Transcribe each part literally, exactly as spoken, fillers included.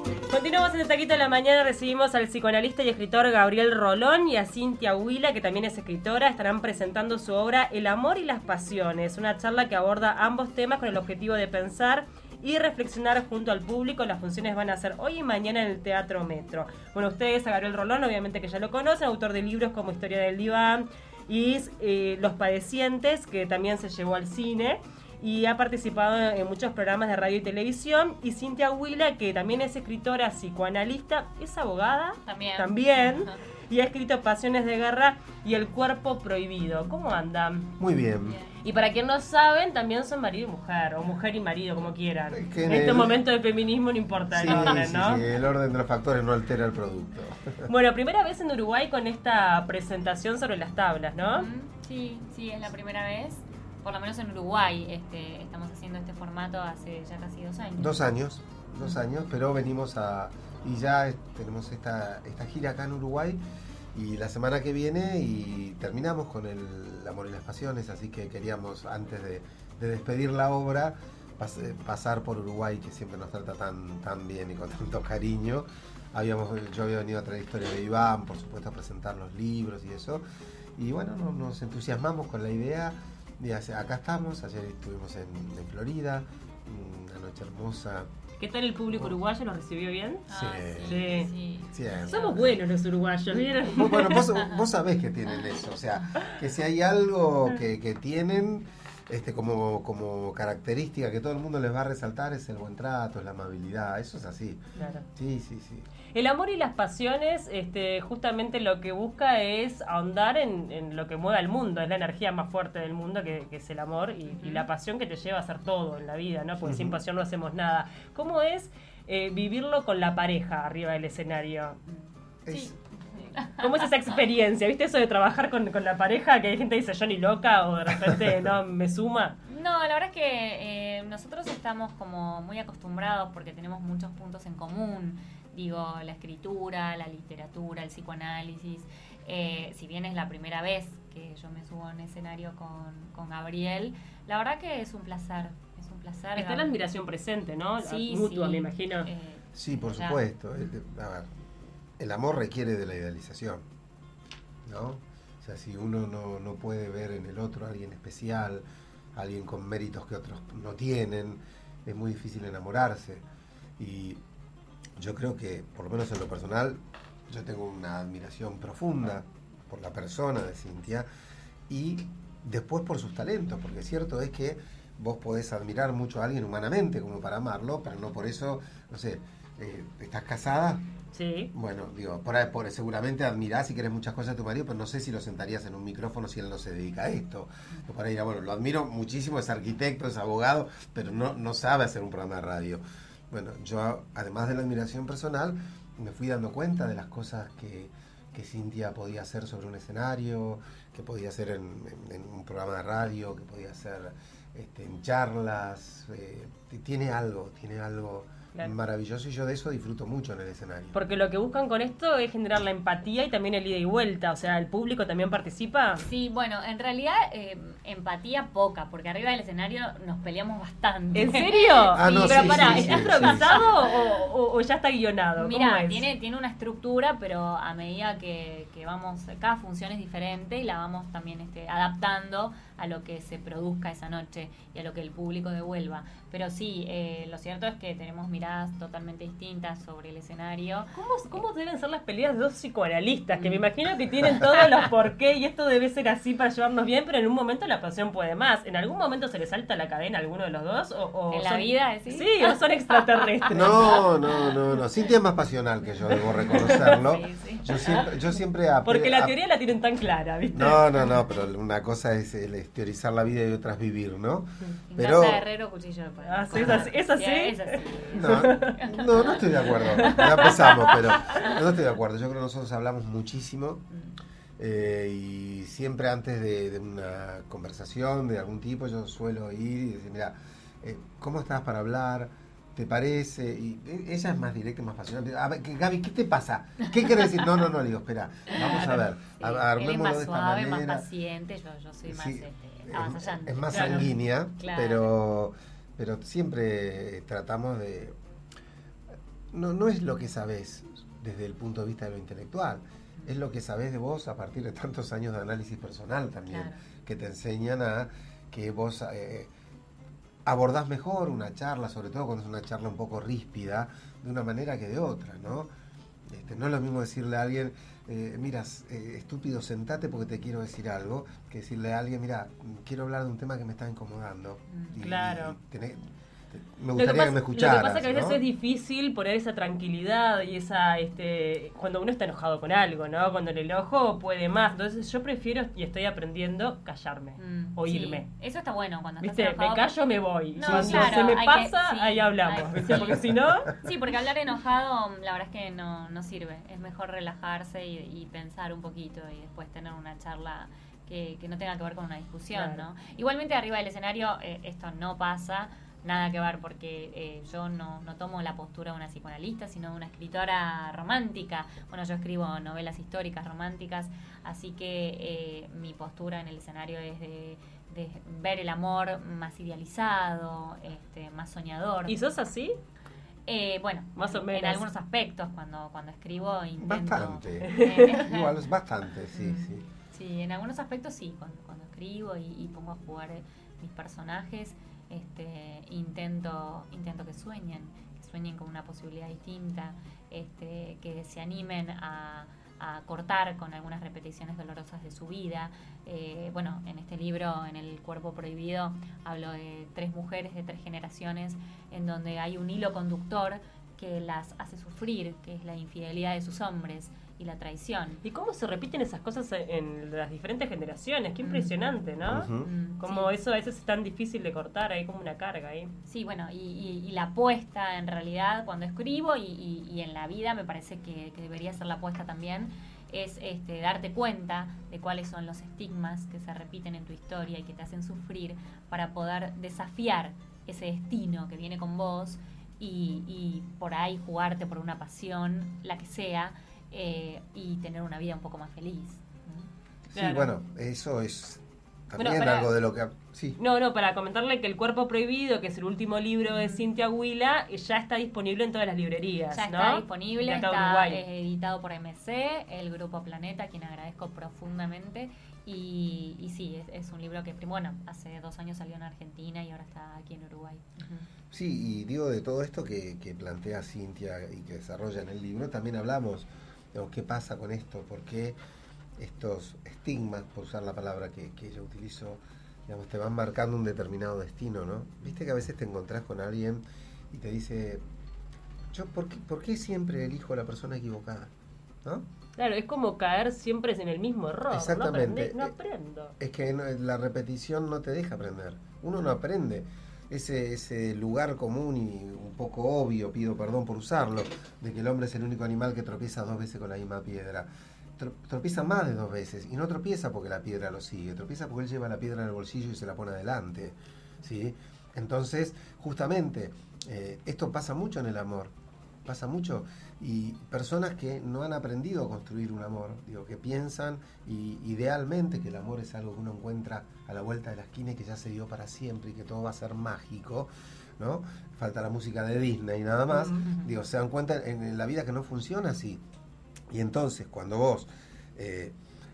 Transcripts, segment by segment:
Continuamos en el Taquito de la Mañana, recibimos al psicoanalista y escritor Gabriel Rolón y a Cintia Huila, que también es escritora. Estarán presentando su obra El amor y las pasiones, una charla que aborda ambos temas con el objetivo de pensar y reflexionar junto al público. Las funciones van a ser hoy y mañana en el Teatro Metro. Bueno, ustedes a Gabriel Rolón obviamente que ya lo conocen, autor de libros como Historia del Diván y eh, Los Padecientes, que también se llevó al cine. Y ha participado en muchos programas de radio y televisión. Y Cintia Huila, que también es escritora, psicoanalista, es abogada también, también y ha escrito Pasiones de Guerra y El Cuerpo Prohibido. ¿Cómo andan? Muy bien. bien. Y para quien no saben, también son marido y mujer, o mujer y marido, como quieran. Es que en, en este el... momento de feminismo no importa sí, el orden, sí, ¿no? Sí, el orden de los factores no altera el producto. Bueno, primera vez en Uruguay con esta presentación sobre las tablas, ¿no? Sí, sí, es la primera vez. Por lo menos en Uruguay este, estamos haciendo este formato hace ya casi dos años. Dos años, dos años, pero venimos a... Y ya tenemos esta, esta gira acá en Uruguay y la semana que viene y terminamos con el Amor y las Pasiones, así que queríamos, antes de, de despedir la obra, pas, pasar por Uruguay, que siempre nos trata tan, tan bien y con tanto cariño. Habíamos, yo había venido a traer Historia de Iván, por supuesto a presentar los libros y eso. Y bueno, nos, nos entusiasmamos con la idea. Y acá estamos, ayer estuvimos en, en Florida, una noche hermosa. ¿Qué tal el público uruguayo? ¿Lo recibió bien? Sí. Ah, sí. sí. sí. Somos buenos los uruguayos, ¿vieron? Bueno, vos, vos sabés que tienen eso, o sea, que si hay algo que, que tienen este, como, como característica que todo el mundo les va a resaltar es el buen trato, es la amabilidad, eso es así. Claro. Sí, sí, sí. El amor y las pasiones, este, justamente lo que busca es ahondar en, en lo que mueve al mundo, es la energía más fuerte del mundo, que, que es el amor, y, uh-huh. y la pasión que te lleva a hacer todo en la vida, ¿no? Porque uh-huh. sin pasión no hacemos nada. ¿Cómo es eh, vivirlo con la pareja arriba del escenario? Sí. ¿Cómo es esa experiencia? ¿Viste eso de trabajar con, con la pareja? Que hay gente que dice yo ni loca o de repente no me suma. No, la verdad es que eh, nosotros estamos como muy acostumbrados porque tenemos muchos puntos en común. Digo, la escritura, la literatura, el psicoanálisis. Eh, si bien es la primera vez que yo me subo a un escenario con, con Gabriel, la verdad que es un placer. Es un placer. Está la admiración presente, ¿no? Sí, mutua, sí. me imagino. Eh, sí, por ya. supuesto. A ver, el amor requiere de la idealización, ¿no? O sea, si uno no, no puede ver en el otro a alguien especial, a alguien con méritos que otros no tienen, es muy difícil enamorarse. Y yo creo que, por lo menos en lo personal, yo tengo una admiración profunda por la persona de Cintia y después por sus talentos, porque cierto es que vos podés admirar mucho a alguien humanamente como para amarlo, pero no por eso, no sé, eh, ¿estás casada? Sí. Bueno, digo, por, ahí, por seguramente admirás y querés muchas cosas de tu marido, pero no sé si lo sentarías en un micrófono si él no se dedica a esto. Por ahí, bueno, lo admiro muchísimo, es arquitecto, es abogado, pero no, no sabe hacer un programa de radio. Bueno, yo, además de la admiración personal, me fui dando cuenta de las cosas que, que Cintia podía hacer sobre un escenario, que podía hacer en, en, en un programa de radio, que podía hacer este, en charlas. Eh, tiene algo, tiene algo claro. maravilloso y yo de eso disfruto mucho en el escenario. Porque lo que buscan con esto es generar la empatía y también el ida y vuelta, o sea, ¿el público también participa? Sí, bueno, en realidad eh, empatía poca, porque arriba del escenario nos peleamos bastante. ¿En serio? ah, no, pero sí, pará, sí, ¿está sí, improvisado sí, sí. O, o, o ya está guionado? Mira, tiene, tiene una estructura, pero a medida que, que vamos, cada función es diferente y la vamos también este, adaptando a lo que se produzca esa noche y a lo que el público devuelva. Pero sí, eh, lo cierto es que tenemos miradas totalmente distintas sobre el escenario. ¿Cómo, cómo deben ser las peleas de dos psicoanalistas? Que me imagino que tienen todos los porqué y esto debe ser así para llevarnos bien, pero en un momento la pasión puede más. ¿En algún momento se le salta la cadena a alguno de los dos? O, o ¿En la son, vida, decís? Sí, o son extraterrestres. No, no, no, no. Cintia es más pasional que yo, debo reconocerlo. Sí, sí. Yo siempre, yo siempre ap- Porque la ap- teoría la tienen tan clara, ¿viste? No, no, no, pero una cosa es el teorizar la vida y otra es vivir, ¿no? En Pero casa de herrero, cuchillo de palo. Ah, sí, es así. ¿Es así? Sí, es así. no, no, no estoy de acuerdo. Ya empezamos, pero no estoy de acuerdo. Yo creo que nosotros hablamos muchísimo eh, y siempre antes de, de una conversación de algún tipo yo suelo ir y decir, mira, eh, ¿cómo estás para hablar? ¿Te parece? Y ella es más directa y más pasional. A ver, Gaby, ¿qué te pasa? ¿Qué quieres decir? No, no, no, le digo, espera, vamos a ver, Sí, a- él es armémoslo más de esta suave, manera. más paciente, yo, yo soy más Sí, este, es, avasallante. es más Claro. sanguínea, Claro. pero, pero siempre tratamos de... no, no es lo que sabés desde el punto de vista de lo intelectual, es lo que sabés de vos a partir de tantos años de análisis personal también, Claro. que te enseñan a que vos eh, abordás mejor una charla, sobre todo cuando es una charla un poco ríspida, de una manera que de otra, ¿no? Este, no es lo mismo decirle a alguien, eh, mira, eh, estúpido, sentate porque te quiero decir algo, que decirle a alguien, mira, quiero hablar de un tema que me está incomodando. Mm, y, claro. y tenés, me gustaría que, pasa, me escucharas. Lo que pasa es que a veces ¿no? es difícil poner esa tranquilidad y esa, este, cuando uno está enojado con algo, ¿no? Cuando el enojo puede más. Entonces yo prefiero, y estoy aprendiendo, callarme Mm, o sí. irme. Eso está bueno cuando estás ¿Viste? enojado. Me callo, me voy. No, Cuando claro, se me hay pasa, que- sí, ahí hablamos. hay- ¿Viste? Porque si no... Sí, porque hablar enojado, la verdad es que no, no sirve. Es mejor relajarse y, y pensar un poquito y después tener una charla que, que no tenga que ver con una discusión, Claro. ¿no? Igualmente arriba del escenario eh, esto no pasa, nada que ver porque eh, yo no, no tomo la postura de una psicoanalista, sino de una escritora romántica. Bueno, yo escribo novelas históricas románticas, así que eh, mi postura en el escenario es de, de ver el amor más idealizado, este, más soñador. ¿Y sos así? Eh, bueno, Más o en- menos. en algunos aspectos, cuando, cuando escribo intento... Bastante. Eh, Igual es bastante, sí, Mm. sí. Sí, en algunos aspectos sí, cuando, cuando escribo y, y pongo a jugar eh, mis personajes, este, intento, intento que sueñen, que sueñen con una posibilidad distinta, este, que se animen a, a cortar con algunas repeticiones dolorosas de su vida. Eh, bueno, en este libro, en El cuerpo prohibido, hablo de tres mujeres de tres generaciones, en donde hay un hilo conductor que las hace sufrir, que es la infidelidad de sus hombres y la traición. ¿Y cómo se repiten esas cosas en las diferentes generaciones? Qué Mm. impresionante, ¿no? Ujú. Mm, Como sí. eso a veces es tan difícil de cortar, hay como una carga ahí. Sí, bueno, y, y- y la apuesta en realidad cuando escribo y, y- y en la vida me parece que, que debería ser la apuesta también, es este, darte cuenta de cuáles son los estigmas que se repiten en tu historia y que te hacen sufrir para poder desafiar ese destino que viene con vos y, y por ahí jugarte por una pasión, la que sea, eh, y tener una vida un poco más feliz. ¿no? Sí, Claro. bueno, eso es también Bueno, para- algo de lo que... Sí. No, no, para comentarle que El cuerpo prohibido, que es el último libro de Cintia Huila, eh, ya está disponible en todas las librerías, Ya ¿no? está disponible, De acá de está Uruguay. eh, editado por M C, el Grupo Planeta, a quien agradezco profundamente. Y, y sí, es, es un libro que, bueno, hace dos años salió en Argentina y ahora está aquí en Uruguay. Ujú. Sí, y digo de todo esto que, que plantea Cintia y que desarrolla en el libro, también hablamos, digamos, qué pasa con esto, por qué estos estigmas, por usar la palabra que, que ella utilizó, digamos, te van marcando un determinado destino, ¿no? Viste que a veces te encontrás con alguien y te dice, yo, ¿por qué, por qué siempre elijo a la persona equivocada? ¿No? Claro, es como caer siempre en el mismo error. Exactamente. No, aprende- no aprendo. Es que no- la repetición no te deja aprender. Uno no aprende. Ese, ese lugar común y un poco obvio, pido perdón por usarlo, de que el hombre es el único animal que tropieza dos veces con la misma piedra. Tro- tropieza más de dos veces y no tropieza porque la piedra lo sigue, tropieza porque él lleva la piedra en el bolsillo y se la pone adelante, ¿sí? Entonces, justamente, eh, esto pasa mucho en el amor, pasa mucho, y personas que no han aprendido a construir un amor, digo, que piensan y idealmente que el amor es algo que uno encuentra a la vuelta de la esquina y que ya se dio para siempre y que todo va a ser mágico, ¿no? Falta la música de Disney y nada más. Mm. Digo, se dan cuenta en, en la vida que no funciona así. Y entonces, cuando vos eh,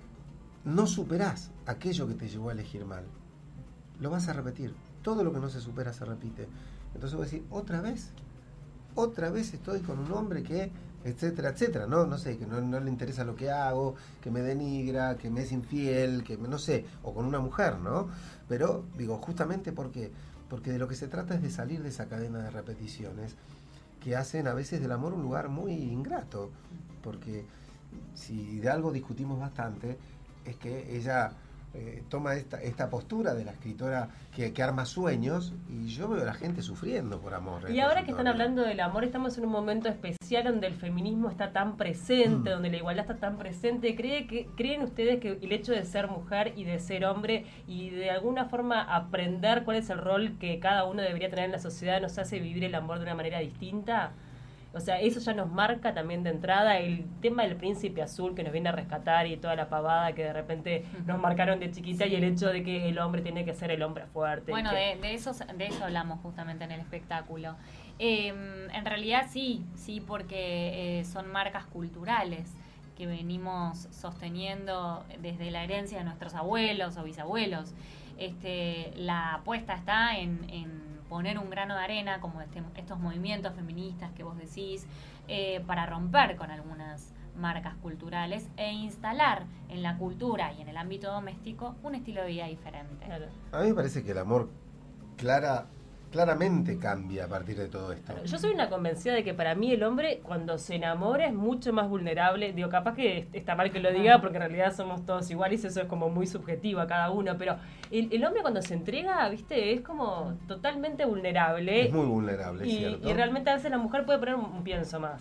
no superás aquello que te llevó a elegir mal, lo vas a repetir. Todo lo que no se supera se repite. Entonces vos decís, otra vez, otra vez estoy con un hombre que, etcétera, etcétera, ¿no? No sé, que no, no le interesa lo que hago, que me denigra, que me es infiel, que me, no sé, o con una mujer, ¿no? Pero, digo, justamente porque, porque de lo que se trata es de salir de esa cadena de repeticiones que hacen a veces del amor un lugar muy ingrato, porque si de algo discutimos bastante, es que ella eh, toma esta, esta postura de la escritora que, que arma sueños, y yo veo a la gente sufriendo por amor. Y ahora que están hablando del amor, estamos en un momento especial donde el feminismo está tan presente, Mm. donde la igualdad está tan presente. ¿Cree que, ¿Creen ustedes que el hecho de ser mujer y de ser hombre y de alguna forma aprender cuál es el rol que cada uno debería tener en la sociedad nos hace vivir el amor de una manera distinta? O sea, eso ya nos marca también de entrada el tema del príncipe azul que nos viene a rescatar y toda la pavada que de repente nos marcaron de chiquita, sí. Y el hecho de que el hombre tiene que ser el hombre fuerte. Bueno, que... de, de, eso, de eso hablamos justamente en el espectáculo. Eh, en realidad sí, sí, porque eh, son marcas culturales que venimos sosteniendo desde la herencia de nuestros abuelos o bisabuelos. Este, la apuesta está en... en poner un grano de arena, como este, estos movimientos feministas que vos decís, eh, para romper con algunas marcas culturales e instalar en la cultura y en el ámbito doméstico un estilo de vida diferente. Claro. A mí me parece que el amor clara, claramente cambia a partir de todo esto. Yo soy una convencida de que para mí el hombre cuando se enamora es mucho más vulnerable. Digo, capaz que está mal que lo diga porque en realidad somos todos iguales y eso es como muy subjetivo a cada uno, pero el, el hombre cuando se entrega, viste, es como totalmente vulnerable. Es muy vulnerable, y, ¿cierto? Y realmente a veces la mujer puede poner un, un pienso más.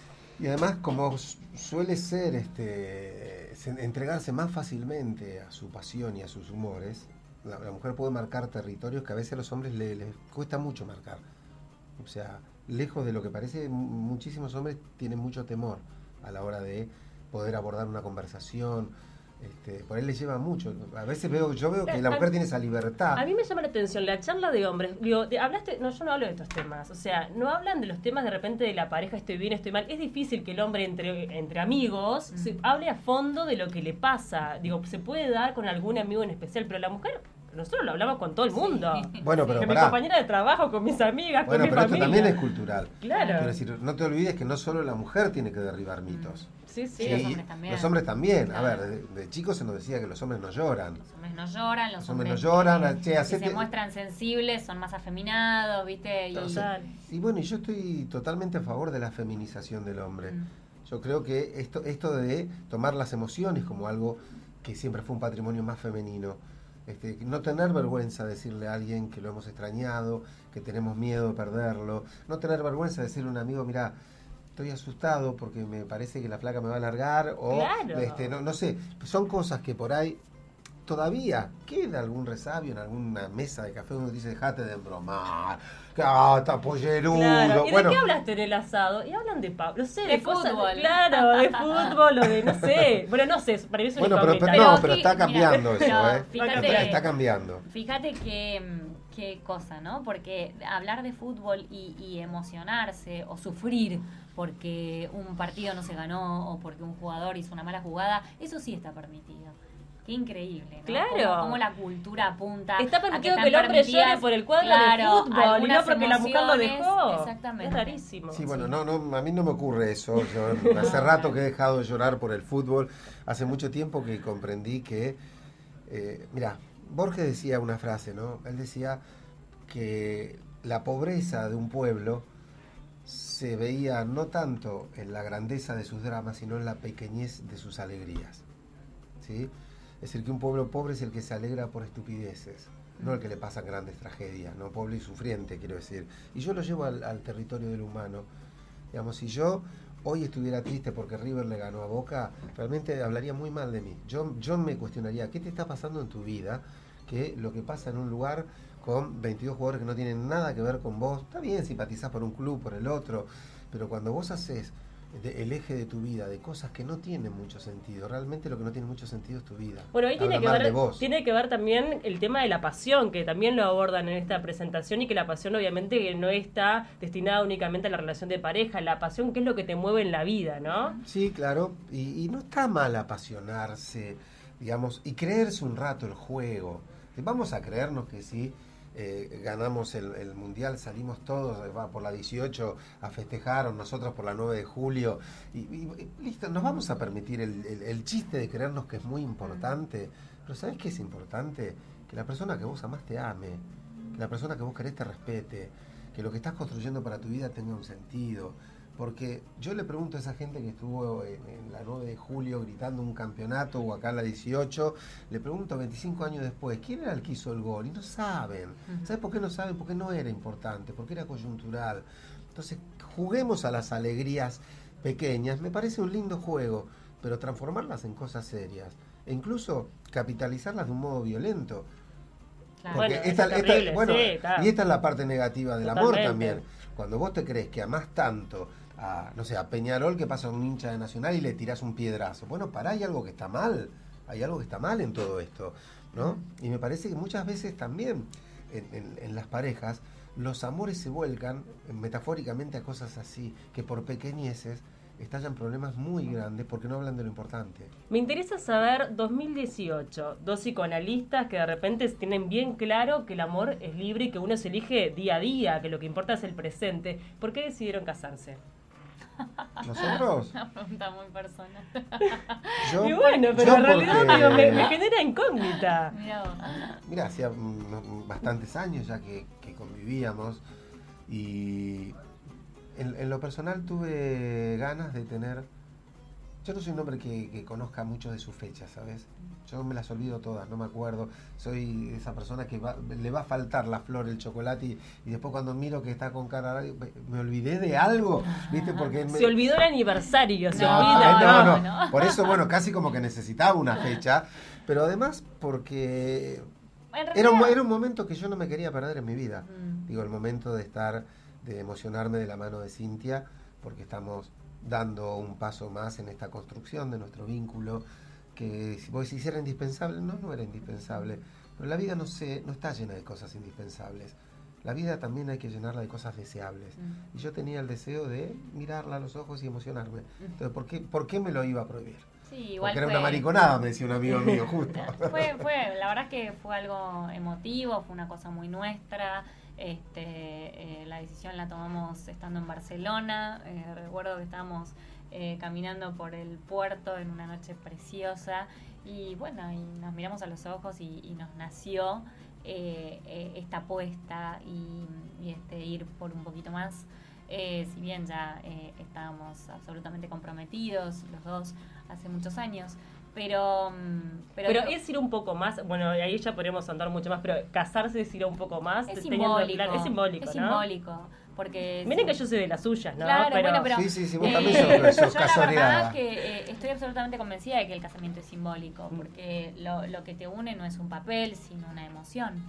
Y además, como suele ser este entregarse más fácilmente a su pasión y a sus humores, La, la mujer puede marcar territorios que a veces a los hombres les, les cuesta mucho marcar. O sea, lejos de lo que parece, muchísimos hombres tienen mucho temor a la hora de poder abordar una conversación. Este, por ahí les lleva mucho. A veces veo, yo veo que la mujer tiene esa libertad. A mí me llama la atención la charla de hombres. Digo, de, hablaste, no, yo no hablo de estos temas. O sea, no hablan de los temas de repente de la pareja, estoy bien, estoy mal. Es difícil que el hombre entre, entre amigos mm. se hable a fondo de lo que le pasa. Digo, se puede dar con algún amigo en especial, pero la mujer, nosotros lo hablamos con todo el mundo. Sí. Bueno, pero con pará. mi compañera de trabajo, con mis amigas, bueno, con mi pero familia. esto también es cultural. Claro. Quiero decir, no te olvides que no solo la mujer tiene que derribar mitos. Sí, sí, sí, los hombres también. Los hombres también. Claro. A ver, de, de chicos se nos decía que los hombres no lloran. Los hombres no lloran, los, los hombres, hombres no lloran. que, che, que hacete... se muestran sensibles, son más afeminados, ¿viste? Y, Total. Y bueno, y yo estoy totalmente a favor de la feminización del hombre. Mm. Yo creo que esto, esto de tomar las emociones como algo que siempre fue un patrimonio más femenino. Este, no tener vergüenza de decirle a alguien que lo hemos extrañado, que tenemos miedo de perderlo. No tener vergüenza de decirle a un amigo, mira, estoy asustado porque me parece que la flaca me va a largar. O, claro. este, no, no sé, son cosas que por ahí todavía queda algún resabio en alguna mesa de café donde dice, dejate de embromar, que ah, está pollerudo. Claro. ¿Y bueno, de qué hablaste en el asado? Y hablan de Pablo, no sé, de, de cosas, fútbol. Claro, de fútbol o de, no sé. Bueno, no sé, para mí es una bueno, pero, pero, no, pero está cambiando mira, eso, pero, ¿eh? Fíjate, está, está cambiando. Fíjate que, qué cosa, ¿no? Porque hablar de fútbol y, y emocionarse o sufrir porque un partido no se ganó o porque un jugador hizo una mala jugada, eso sí está permitido. Qué increíble, ¿no? Claro. Como, como la cultura apunta. Está permitido que, que el hombre llore por el cuadro claro, de fútbol y no porque la mujer lo dejó. Exactamente. Es rarísimo. Sí, bueno, no, no, a mí no me ocurre eso. Yo hace rato que he dejado de llorar por el fútbol. Hace mucho tiempo que comprendí que, eh, mira, Borges decía una frase, ¿no? Él decía que la pobreza de un pueblo se veía no tanto en la grandeza de sus dramas, sino en la pequeñez de sus alegrías. ¿Sí? Es decir, que un pueblo pobre es el que se alegra por estupideces, no el que le pasan grandes tragedias, no pobre y sufriente, quiero decir. Y yo lo llevo al, al territorio del humano. Digamos, si yo hoy estuviera triste porque River le ganó a Boca, realmente hablaría muy mal de mí. Yo, yo me cuestionaría, ¿qué te está pasando en tu vida? Que lo que pasa en un lugar con veintidós jugadores que no tienen nada que ver con vos, está bien, simpatizás por un club, por el otro, pero cuando vos haces de, el eje de tu vida de cosas que no tienen mucho sentido, realmente lo que no tiene mucho sentido es tu vida. Bueno, ahí tiene que, ver, vos. tiene que ver también el tema de la pasión, que también lo abordan en esta presentación, y que la pasión obviamente no está destinada únicamente a la relación de pareja, la pasión que es lo que te mueve en la vida, ¿no? Sí, claro, y, y no está mal apasionarse, digamos, y creerse un rato el juego. Vamos a creernos que sí. Eh, ganamos el, el mundial, salimos todos va, por la dieciocho a festejar, o nosotros por la nueve de julio y, y, y listo, nos vamos a permitir el, el, el chiste de creernos que es muy importante, pero ¿sabés qué es importante? Que la persona que vos amás te ame, que la persona que vos querés te respete, que lo que estás construyendo para tu vida tenga un sentido. Porque yo le pregunto a esa gente que estuvo en, en la nueve de julio gritando un campeonato, o acá en la dieciocho, le pregunto veinticinco años después, ¿quién era el que hizo el gol? Y no saben. Uh-huh. ¿Sabes por qué no saben? Porque no era importante, porque era coyuntural. Entonces, juguemos a las alegrías pequeñas. Me parece un lindo juego, pero transformarlas en cosas serias. E incluso capitalizarlas de un modo violento. Claro. Porque Bueno, esta, es esta, terrible, bueno, sí, claro. y esta es la parte negativa del Totalmente. amor también. Cuando vos te crees que amás tanto a, no sé, a Peñarol, que pasa un hincha de Nacional y le tirás un piedrazo. Bueno, pará, hay algo que está mal, hay algo que está mal en todo esto, ¿no? Y me parece que muchas veces también en, en, en las parejas los amores se vuelcan metafóricamente a cosas así, que por pequeñeces estallan problemas muy grandes porque no hablan de lo importante. Me interesa saber, dos mil dieciocho, dos psicoanalistas que de repente tienen bien claro que el amor es libre y que uno se elige día a día, que lo que importa es el presente. ¿Por qué decidieron casarse? ¿Nosotros? Una pregunta muy personal. Yo, Y bueno, pero yo en realidad porque- digo, me, me genera incógnita. Mirá vos. Mira, hacía mm, bastantes años ya que, que convivíamos y en, en lo personal tuve ganas de tener... Yo no soy un hombre que, que conozca mucho de sus fechas, ¿sabes? Yo me las olvido todas, no me acuerdo. Soy esa persona que va- le va a faltar la flor, el chocolate y, y después cuando miro que está con cara... Me, me olvidé de algo, ¿viste? Porque me, Se olvidó el aniversario, se No, olvida. no, ¿no? no, no. Por eso, bueno, casi como que necesitaba una fecha, pero además porque En era un, realidad- era un momento que yo no me quería perder en mi vida. Mm. Digo, el momento de estar, de emocionarme de la mano de Cintia, porque estamos dando un paso más en esta construcción de nuestro vínculo, que si vos decís era indispensable, no, no era indispensable, pero la vida no, se, no está llena de cosas indispensables. La vida también hay que llenarla de cosas deseables. Mm. Y yo tenía el deseo de mirarla a los ojos y emocionarme. Entonces, ¿por qué, por qué me lo iba a prohibir? Sí, igual Porque era fue, una mariconada, me decía un amigo mío, justo. fue, fue, la verdad es que fue algo emotivo, fue una cosa muy nuestra. Este, eh, la decisión la tomamos estando en Barcelona. Eh, recuerdo que estábamos eh, caminando por el puerto en una noche preciosa y bueno, y nos miramos a los ojos y, y nos nació eh, eh, esta apuesta y, y este ir por un poquito más. Eh, si bien ya eh, estábamos absolutamente comprometidos los dos hace muchos años, pero mm, pero, Pero digo, es ir un poco más, bueno, ahí ya podríamos andar mucho más, pero casarse es ir un poco más. es teniendo simbólico, claro- es simbólico, es ¿no? simbólico, porque Miren que yo soy de las suyas, ¿no? Claro, pero, bueno, pero Sí, sí, sí, vos eh, también sos- sos yo la casoreada. verdad que eh, estoy absolutamente convencida de que el casamiento es simbólico, porque lo, lo que te une no es un papel, sino una emoción.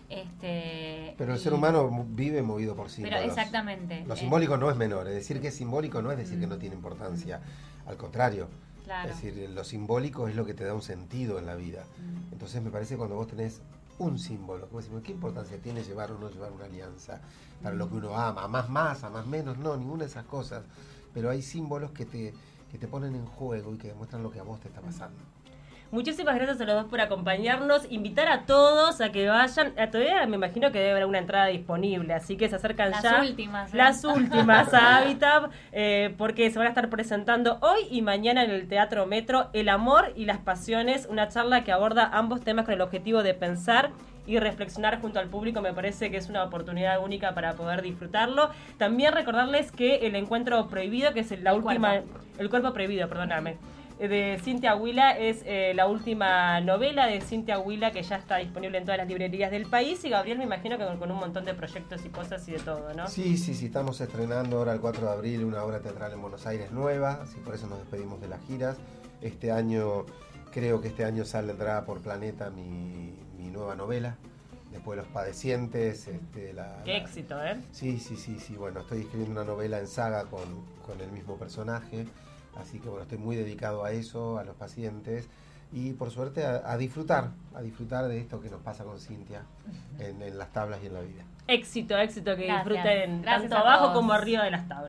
Este, Pero el y- ser humano vive movido por símbolos. Pero exactamente. Lo eh, simbólico no es menor. Es decir que es simbólico no es decir que Mm. no tiene importancia. Al contrario. Claro. Es decir, lo simbólico es lo que te da un sentido en la vida. Mm. Entonces me parece que cuando vos tenés un símbolo, como decimos, ¿qué importancia tiene llevar o no llevar una alianza? Para lo que uno ama, amás más, amás menos, no, ninguna de esas cosas. Pero hay símbolos que te, que te ponen en juego y que demuestran lo que a vos te está pasando. Muchísimas gracias a los dos por acompañarnos. Invitar a todos a que vayan. Eh, Todavía me imagino que debe haber una entrada disponible, así que se acercan Las ya. últimas, ¿eh? Las últimas a Habitat, eh, porque se van a estar presentando hoy y mañana en el Teatro Metro El amor y las pasiones, una charla que aborda ambos temas con el objetivo de pensar y reflexionar junto al público. Me parece que es una oportunidad única para poder disfrutarlo. También recordarles que El encuentro prohibido, que es la El última... cuerpo. El cuerpo prohibido, perdóname. De Cintia Huila es eh, la última novela de Cintia Huila que ya está disponible en todas las librerías del país. Y Gabriel, me imagino que con, con un montón de proyectos y cosas y de todo, ¿no? Sí, sí, sí, estamos estrenando ahora el cuatro de abril una obra teatral en Buenos Aires nueva, así por eso nos despedimos de las giras. Este año, creo que este año saldrá por Planeta mi, mi nueva novela, después Los Padecientes. Este, la, Qué la- éxito, ¿eh? Sí, sí, sí, sí, bueno, estoy escribiendo una novela en saga con, con el mismo personaje, así que bueno, estoy muy dedicado a eso, a los pacientes y por suerte a, a disfrutar, a disfrutar de esto que nos pasa con Cintia en, en las tablas y en la vida. Éxito, éxito, que Gracias. disfruten Gracias tanto a abajo todos. como arriba de las tablas.